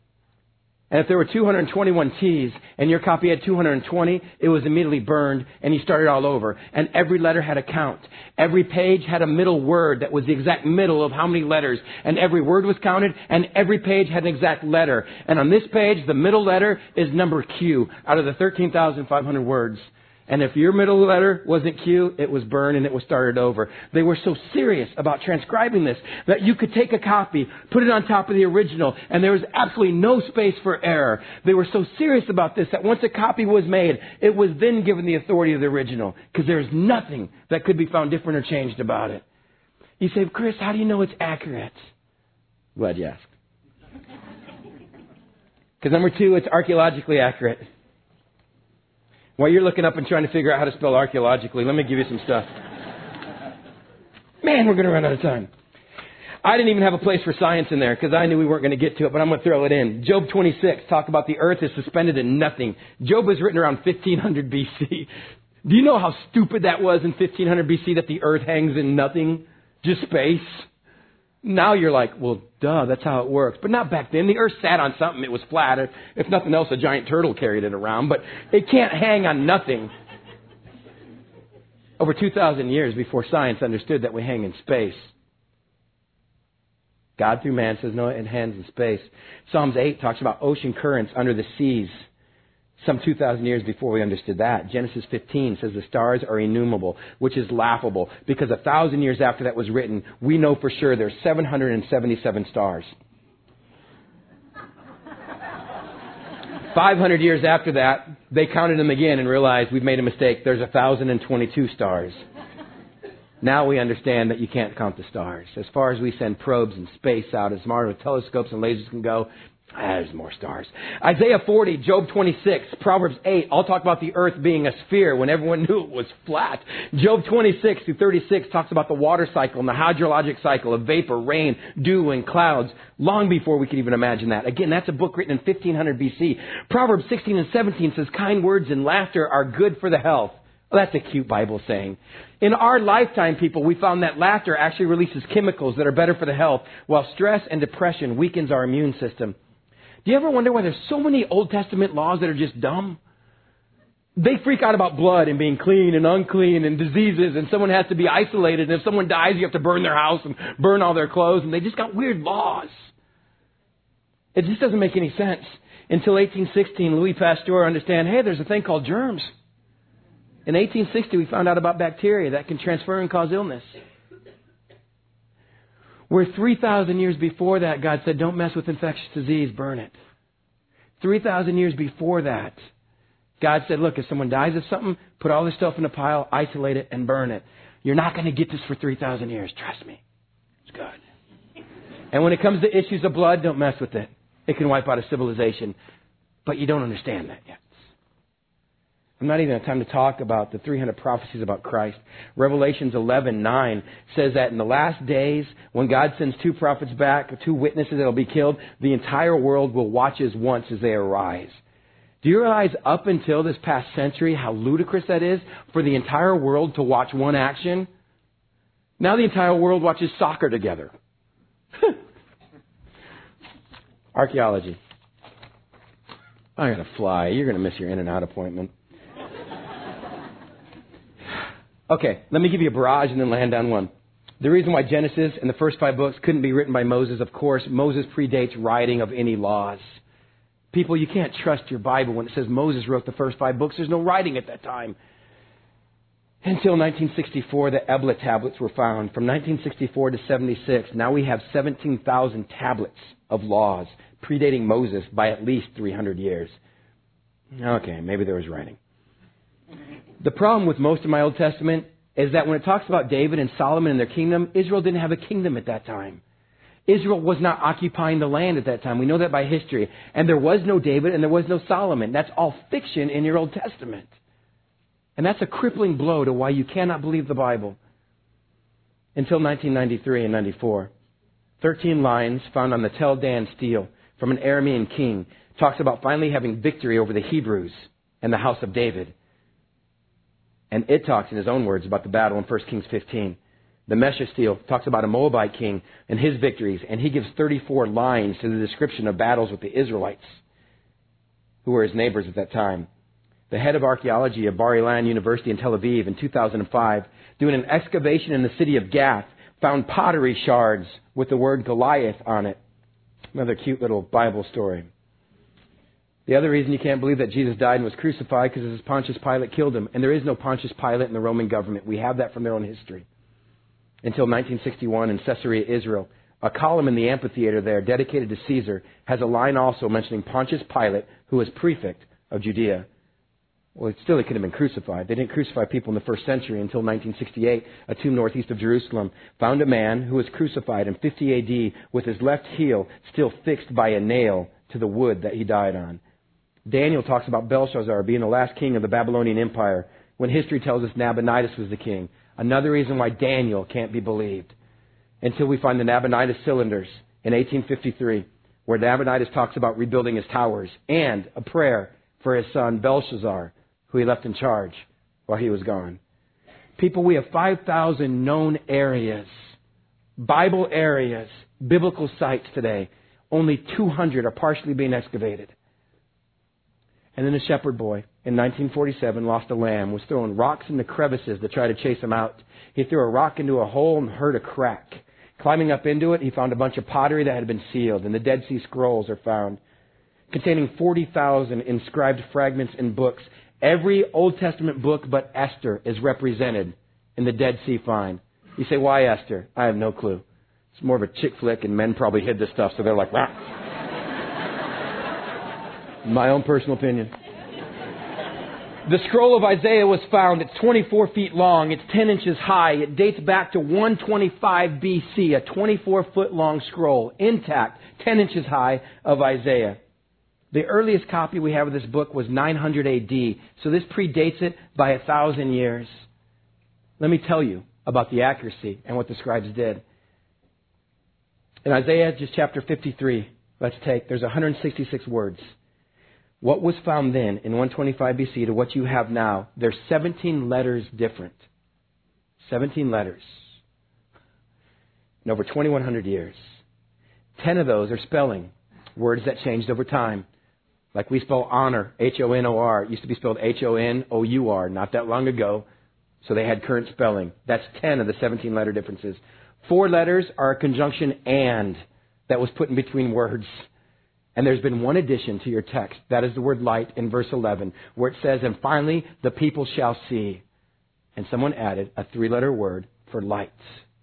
And if there were two hundred twenty-one T's and your copy had two hundred twenty, it was immediately burned and you started all over. And every letter had a count. Every page had a middle word that was the exact middle of how many letters. And every word was counted and every page had an exact letter. And on this page, the middle letter is number Q out of the thirteen thousand five hundred words. And if your middle letter wasn't Q, it was burned and it was started over. They were so serious about transcribing this that you could take a copy, put it on top of the original, and there was absolutely no space for error. They were so serious about this that once a copy was made, it was then given the authority of the original, because there is nothing that could be found different or changed about it. You say, Chris, how do you know it's accurate? Glad you asked. Because number two, it's archaeologically accurate. While you're looking up and trying to figure out how to spell archaeologically, let me give you some stuff. Man, we're going to run out of time. I didn't even have a place for science in there because I knew we weren't going to get to it, but I'm going to throw it in. Job twenty-six, talk about the earth is suspended in nothing. Job was written around fifteen hundred B C. Do you know how stupid that was in fifteen hundred B C that the earth hangs in nothing? Just space? Now you're like, well, duh, that's how it works. But not back then. The earth sat on something. It was flat. If nothing else, a giant turtle carried it around. But it can't hang on nothing. Over two thousand years before science understood that we hang in space. God through man says, no, it hangs in space. Psalms eight talks about ocean currents under the seas. Some two thousand years before we understood that. Genesis fifteen says the stars are innumerable, which is laughable because a thousand years after that was written, we know for sure there's seven hundred seventy-seven stars. five hundred years after that, they counted them again and realized we've made a mistake. There's one thousand twenty-two stars. Now we understand that you can't count the stars. As far as we send probes and space out, as far as telescopes and lasers can go, there's more stars. Isaiah forty, Job twenty-six, Proverbs eight, all talk about the earth being a sphere when everyone knew it was flat. Job twenty-six through thirty-six talks about the water cycle and the hydrologic cycle of vapor, rain, dew, and clouds, long before we could even imagine that. Again, that's a book written in fifteen hundred B C. Proverbs sixteen and seventeen says kind words and laughter are good for the health. Well, that's a cute Bible saying. In our lifetime, people, we found that laughter actually releases chemicals that are better for the health, while stress and depression weakens our immune system. Do you ever wonder why there's so many Old Testament laws that are just dumb? They freak out about blood and being clean and unclean and diseases, and someone has to be isolated, and if someone dies, you have to burn their house and burn all their clothes, and they just got weird laws. It just doesn't make any sense. Until eighteen sixteen, Louis Pasteur understand, hey, there's a thing called germs. In eighteen sixty, we found out about bacteria that can transfer and cause illness. Where three thousand years before that, God said, don't mess with infectious disease, burn it. three thousand years before that, God said, look, if someone dies of something, put all this stuff in a pile, isolate it, and burn it. You're not going to get this for three thousand years. Trust me. It's good. And when it comes to issues of blood, don't mess with it. It can wipe out a civilization. But you don't understand that yet. I'm not even have time to talk about the three hundred prophecies about Christ. Revelations eleven nine says that in the last days, when God sends two prophets back, two witnesses that will be killed, the entire world will watch as once as they arise. Do you realize up until this past century how ludicrous that is for the entire world to watch one action? Now the entire world watches soccer together. Archaeology. I gotta fly. You're gonna miss your in and out appointment. Okay, let me give you a barrage and then land on one. The reason why Genesis and the first five books couldn't be written by Moses, of course, Moses predates writing of any laws. People, you can't trust your Bible when it says Moses wrote the first five books. There's no writing at that time. Until nineteen sixty-four, the Ebla tablets were found. From nineteen sixty-four to seventy-six, now we have seventeen thousand tablets of laws predating Moses by at least three hundred years. Okay, maybe there was writing. The problem with most of my Old Testament is that when it talks about David and Solomon and their kingdom, Israel didn't have a kingdom at that time. Israel was not occupying the land at that time. We know that by history. And there was no David and there was no Solomon. That's all fiction in your Old Testament. And that's a crippling blow to why you cannot believe the Bible. Until nineteen ninety-three and ninety-four. Thirteen lines found on the Tel Dan stele from an Aramean king talks about finally having victory over the Hebrews and the house of David. And it talks in his own words about the battle in First Kings fifteen. The Mesha stele talks about a Moabite king and his victories. And he gives thirty-four lines to the description of battles with the Israelites, who were his neighbors at that time. The head of archaeology of Bar Ilan University in Tel Aviv in two thousand five, doing an excavation in the city of Gath, found pottery shards with the word Goliath on it. Another cute little Bible story. The other reason you can't believe that Jesus died and was crucified because Pontius Pilate killed him. And there is no Pontius Pilate in the Roman government. We have that from their own history. Until nineteen sixty-one in Caesarea, Israel, a column in the amphitheater there dedicated to Caesar has a line also mentioning Pontius Pilate, who was prefect of Judea. Well, it still, it could have been crucified. They didn't crucify people in the first century until nineteen sixty-eight. A tomb northeast of Jerusalem found a man who was crucified in fifty A D with his left heel still fixed by a nail to the wood that he died on. Daniel talks about Belshazzar being the last king of the Babylonian Empire when history tells us Nabonidus was the king. Another reason why Daniel can't be believed. Until we find the Nabonidus cylinders in eighteen fifty-three, where Nabonidus talks about rebuilding his towers and a prayer for his son Belshazzar, who he left in charge while he was gone. People, we have five thousand known areas, Bible areas, biblical sites today. Only two hundred are partially being excavated. And then a shepherd boy in nineteen forty-seven lost a lamb, was throwing rocks in the crevices to try to chase him out. He threw a rock into a hole and heard a crack. Climbing up into it, he found a bunch of pottery that had been sealed, and the Dead Sea Scrolls are found, containing forty thousand inscribed fragments and books. Every Old Testament book but Esther is represented in the Dead Sea find. You say, why Esther? I have no clue. It's more of a chick flick, and men probably hid this stuff, so they're like, wow. My own personal opinion. The scroll of Isaiah was found. It's twenty-four feet long. It's ten inches high. It dates back to one twenty-five B C, a twenty-four foot long scroll, intact, ten inches high, of Isaiah. The earliest copy we have of this book was nine hundred A D, so this predates it by a thousand years. Let me tell you about the accuracy and what the scribes did. In Isaiah, just chapter fifty-three, let's take, there's one hundred sixty-six words. What was found then in one twenty-five B C to what you have now, there's seventeen letters different. seventeen letters. In over twenty-one hundred years. ten of those are spelling. Words that changed over time. Like we spell honor, H O N O R. It used to be spelled H O N O U R not that long ago. So they had current spelling. That's ten of the seventeen letter differences. Four letters are a conjunction and that was put in between words. And there's been one addition to your text. That is the word light in verse eleven, where it says, and finally the people shall see. And someone added a three-letter word for light.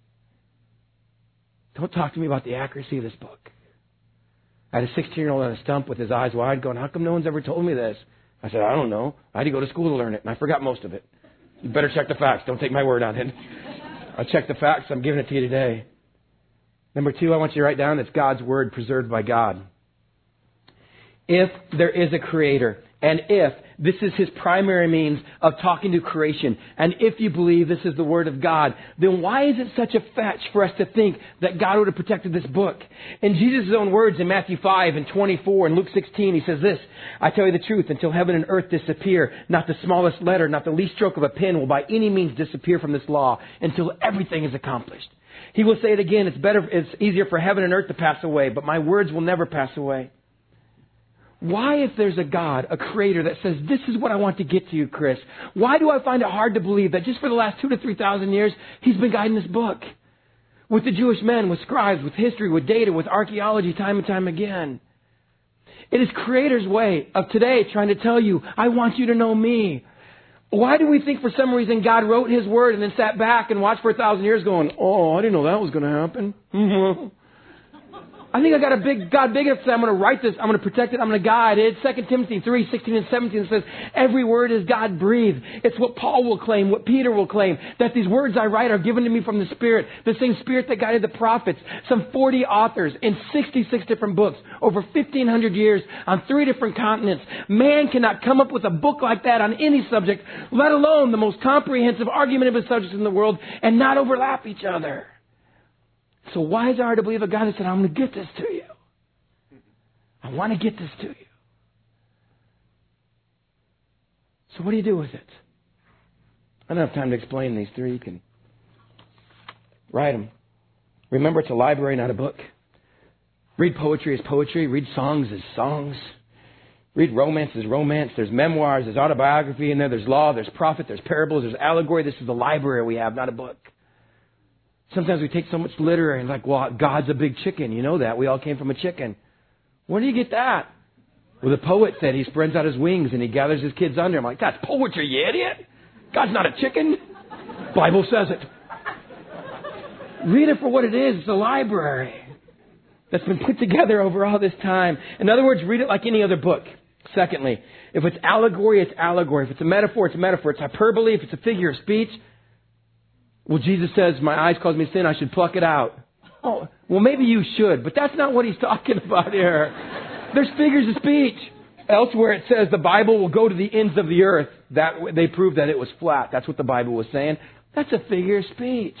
Don't talk to me about the accuracy of this book. I had a sixteen-year-old on a stump with his eyes wide going, how come no one's ever told me this? I said, I don't know. I had to go to school to learn it, and I forgot most of it. You better check the facts. Don't take my word on it. I'll check the facts. I'm giving it to you today. Number two, I want you to write down it's God's word preserved by God. If there is a creator, and if this is his primary means of talking to creation, and if you believe this is the word of God, then why is it such a fetch for us to think that God would have protected this book? In Jesus' own words in Matthew five and twenty-four and Luke sixteen, he says this, I tell you the truth, until heaven and earth disappear, not the smallest letter, not the least stroke of a pen will by any means disappear from this law until everything is accomplished. He will say it again, it's better, it's easier for heaven and earth to pass away, but my words will never pass away. Why, if there's a God, a creator that says, this is what I want to get to you, Chris, why do I find it hard to believe that just for the last two to three thousand years, he's been guiding this book? With the Jewish men, with scribes, with history, with data, with archaeology, time and time again. It is creator's way of today trying to tell you, I want you to know me. Why do we think for some reason God wrote his word and then sat back and watched for a thousand years going, oh, I didn't know that was going to happen. I think I got a big God big enough to say I'm going to write this, I'm going to protect it, I'm going to guide it. Second Timothy three, sixteen and seventeen says, every word is God breathed. It's what Paul will claim, what Peter will claim, that these words I write are given to me from the Spirit, the same Spirit that guided the prophets. Some forty authors in sixty-six different books, over fifteen hundred years on three different continents. Man cannot come up with a book like that on any subject, let alone the most comprehensive argumentative subjects in the world, and not overlap each other. So why is it hard to believe a God that said, I'm going to get this to you? I want to get this to you. So what do you do with it? I don't have time to explain these three. You can write them. Remember, it's a library, not a book. Read poetry as poetry. Read songs as songs. Read romance as romance. There's memoirs. There's autobiography in there. There's law. There's prophet. There's parables. There's allegory. This is the library we have, not a book. Sometimes we take so much literary and like, well, God's a big chicken. You know that. We all came from a chicken. Where do you get that? Well, the poet said he spreads out his wings and he gathers his kids under him. I'm like, that's poetry, you idiot. God's not a chicken. Bible says it. Read it for what it is. It's a library that's been put together over all this time. In other words, read it like any other book. Secondly, if it's allegory, it's allegory. If it's a metaphor, it's a metaphor. It's hyperbole. If it's a figure of speech, well, Jesus says, my eyes cause me sin, I should pluck it out. Oh, well, maybe you should, but that's not what he's talking about here. There's figures of speech. Elsewhere it says the Bible will go to the ends of the earth. That they proved that it was flat. That's what the Bible was saying. That's a figure of speech.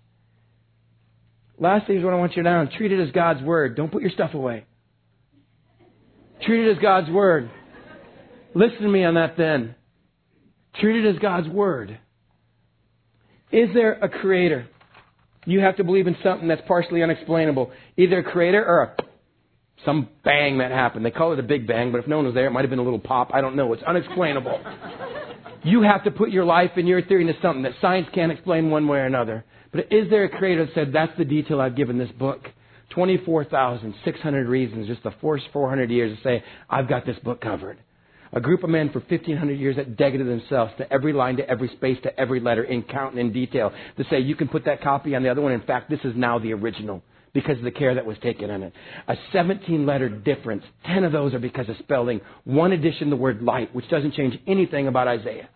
Last thing is what I want you to know. Treat it as God's Word. Don't put your stuff away. Treat it as God's Word. Listen to me on that then. Treat it as God's Word. Is there a Creator? You have to believe in something that's partially unexplainable. Either a Creator or a, some bang that happened. They call it a Big Bang, but if no one was there, it might have been a little pop. I don't know. It's unexplainable. You have to put your life and your theory into something that science can't explain one way or another. But is there a Creator that said, that's the detail I've given this book? twenty-four thousand six hundred reasons, just the first four hundred years to say, I've got this book covered. A group of men for fifteen hundred years that dedicated themselves to every line, to every space, to every letter, in count and in detail, to say, you can put that copy on the other one. In fact, this is now the original because of the care that was taken in it. A seventeen-letter difference. Ten of those are because of spelling. One addition, the word light, which doesn't change anything about Isaiah.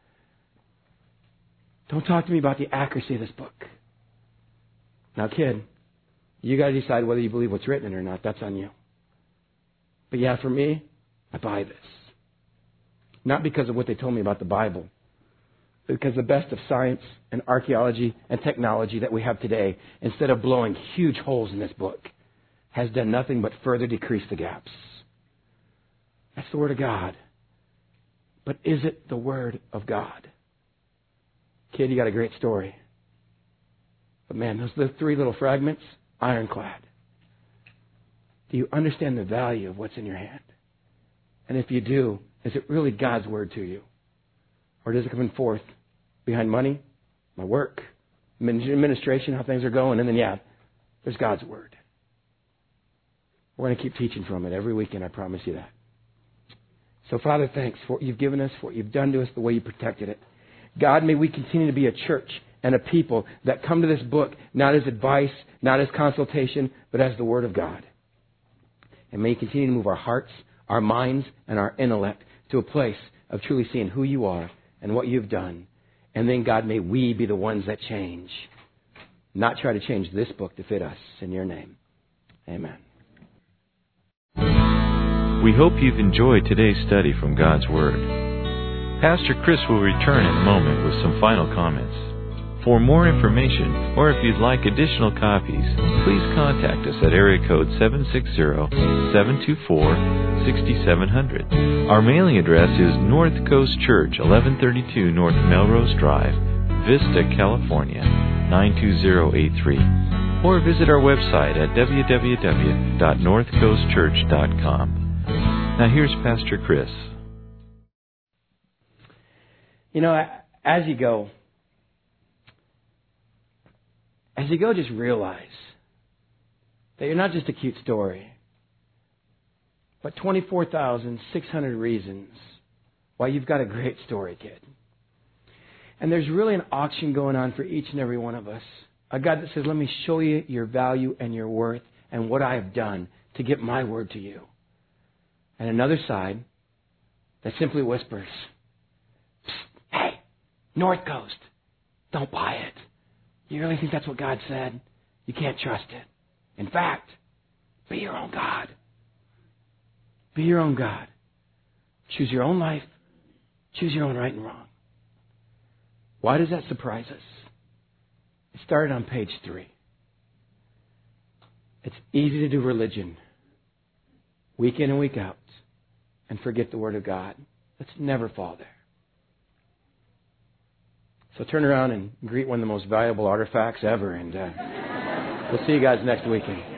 Don't talk to me about the accuracy of this book. Now, kid, you got to decide whether you believe what's written in it or not. That's on you. But yeah, for me, I buy this. Not because of what they told me about the Bible, but because the best of science and archaeology and technology that we have today, instead of blowing huge holes in this book, has done nothing but further decrease the gaps. That's the Word of God. But is it the Word of God? Kid, you got a great story. But man, those the three little fragments, ironclad. Do you understand the value of what's in your hand? And if you do, is it really God's Word to you? Or does it come forth behind money, my work, administration, how things are going, and then, yeah, there's God's Word. We're going to keep teaching from it every weekend, I promise you that. So, Father, thanks for what you've given us, for what you've done to us, the way you protected it. God, may we continue to be a church and a people that come to this book not as advice, not as consultation, but as the Word of God. And may you continue to move our hearts, our minds, and our intellect to a place of truly seeing who you are and what you've done. And then, God, may we be the ones that change, not try to change this book to fit us. In your name, amen. We hope you've enjoyed today's study from God's Word. Pastor Chris will return in a moment with some final comments. For more information, or if you'd like additional copies, please contact us at area code seven six zero, seven two four, six seven zero zero. Our mailing address is North Coast Church, eleven thirty-two North Melrose Drive, Vista, California, nine two zero eight three. Or visit our website at w w w dot north coast church dot com. Now here's Pastor Chris. You know, as you go, as you go, just realize that you're not just a cute story, but twenty-four thousand six hundred reasons why you've got a great story, kid. And there's really an auction going on for each and every one of us. A God that says, let me show you your value and your worth and what I have done to get my word to you. And another side that simply whispers, hey, North Coast, don't buy it. You really think that's what God said? You can't trust it. In fact, be your own God. Be your own God. Choose your own life. Choose your own right and wrong. Why does that surprise us? It started on page three. It's easy to do religion week in and week out and forget the Word of God. Let's never fall there. So turn around and greet one of the most valuable artifacts ever, and uh, we'll see you guys next weekend.